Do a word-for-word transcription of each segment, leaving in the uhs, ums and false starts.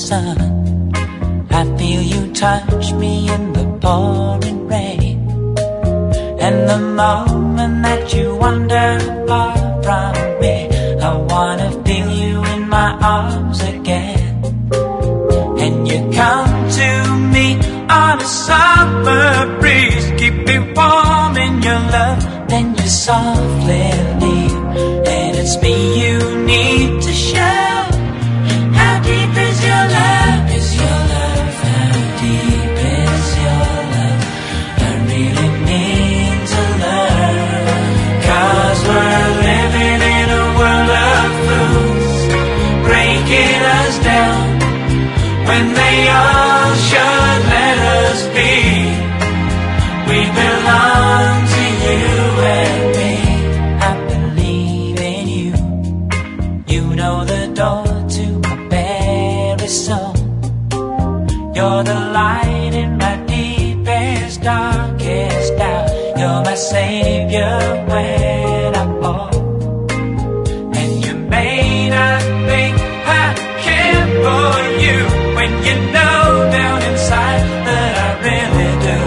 sun. I feel you touch me in the pouring rain, and the moment that you wander far from me, I wanna feel you in my arms again. And you come to me on a summer breeze, keep me warm in your love, then you softly leave. And it's me you need to show. How deep is your love? Is your love? How deep is your love? I really need to learn, 'cause we're living in a world of fools, breaking us down when they all should let us be. We belong to you and me. I believe in you. You know the door to my very soul. You're the light in my deepest, darkest doubt. You're my savior when I fall. And you may not think I care for you, when you know down inside that I really do.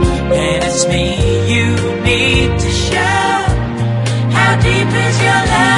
And it's me you need to show. How deep is your love?